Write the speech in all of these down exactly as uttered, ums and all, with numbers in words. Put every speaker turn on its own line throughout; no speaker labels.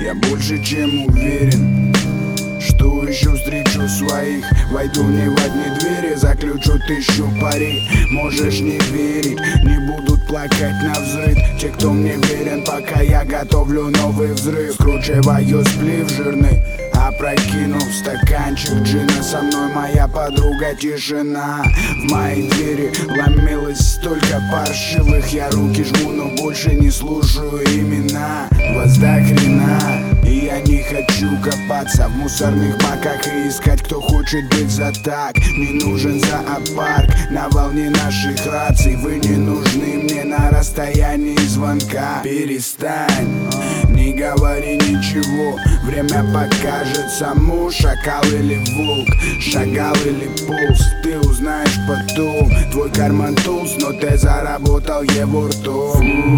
Я больше чем уверен, что еще встречу своих. Войду не в одни двери, заключу тысячу пари. Можешь не верить, не будут плакать на взрыв те, кто мне верен, пока я готовлю новый взрыв. Скручиваю сплив жирный, опрокинув стаканчик джина. Со мной моя подруга тишина. В мои двери ломилось столько паршивых. Я руки жму, но больше не слушаю имена. Вас до хрена, и я не хочу копаться в мусорных баках и искать, кто хочет быть за так. Мне нужен зоопарк на волне наших раций. Вы не нужны мне на расстоянии звонка. Перестань, не говори ничего, время покажет саму. Шакал или волк, шагал или полз, ты узнаешь потом. Твой карман толст, но ты заработал его ртом.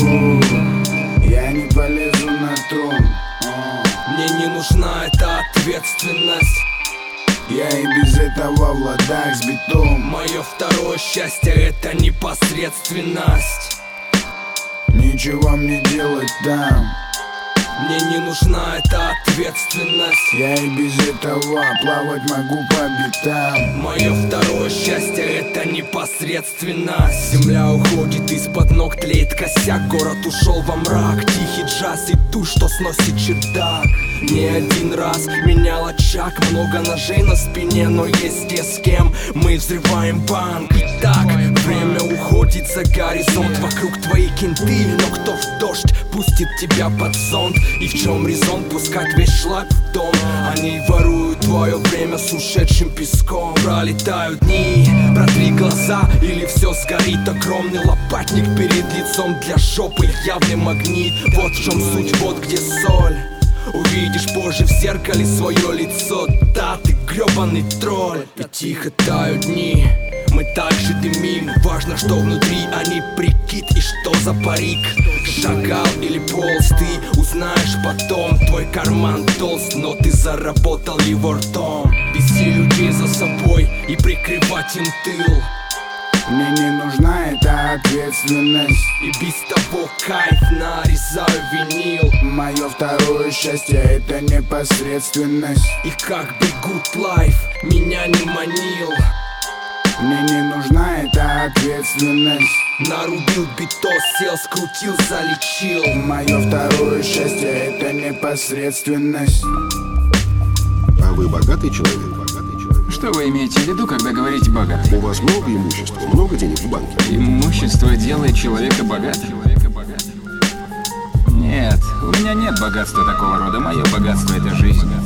Фу, я не полезу на трон.
Мне не нужна эта ответственность.
Я и без этого в ладах с битом.
Мое второе счастье — это непосредственность.
Ничего мне делать там.
Мне не нужна эта ответственность.
Я и без этого плавать могу по битам.
Мое второе счастье — это непосредственность. Земля уходит из-под ног, тлеет косяк. Город ушел во мрак, тихий джаз и ту, что сносит чердак. Не один раз менял очаг, много ножей на спине, но есть не с кем. Мы взрываем банк. Итак, время уходит за горизонт. Вокруг твои кенты, но кто в дождь пустит тебя под зонт? И в чем резон пускать весь шлак в дом? Они воруют твое время с ушедшим песком. Пролетают дни, протри глаза, или все сгорит. Огромный лопатник перед лицом для жопы, явный магнит. Вот в чем суть, вот где соль. Увидишь позже в зеркале свое лицо. Да, ты гребаный тролль. И тихо тают дни, мы также дымим. Важно, что внутри, а не прикид. И что за парик? Шагал или полз, ты узнаешь потом. Твой карман толст, но ты заработал его ртом. Вести людей за собой и прикрывать им тыл.
Мне не нужна эта ответственность.
И без того кайф, нарезаю винил.
Мое второе счастье — это непосредственность.
И как бы good life меня не манил.
Мне не нужна эта ответственность.
Нарубил битос, сел, скрутил, залечил.
Мое второе счастье — это непосредственность.
А вы богатый человек?
Что вы имеете в виду, когда говорите «богатый»?
У вас много имущества, много денег в банке?
Имущество делает человека богатым? Нет, у меня нет богатства такого рода. Мое богатство — это жизнь.